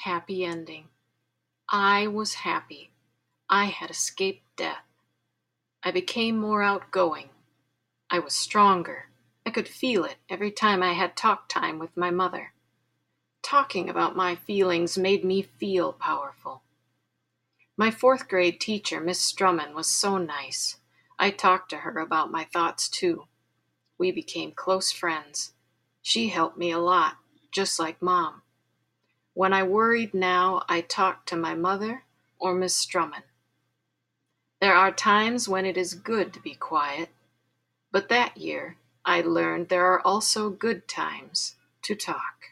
Happy ending. I was happy. I had escaped death. I became more outgoing. I was stronger. I could feel it every time I had talk time with my mother. Talking about my feelings made me feel powerful. My fourth grade teacher, Miss Strumman, was so nice. I talked to her about my thoughts too. We became close friends. She helped me a lot, just like Mom. When I worried now, I talked to my mother or Miss Strumman. There are times when it is good to be quiet, but that year I learned there are also good times to talk.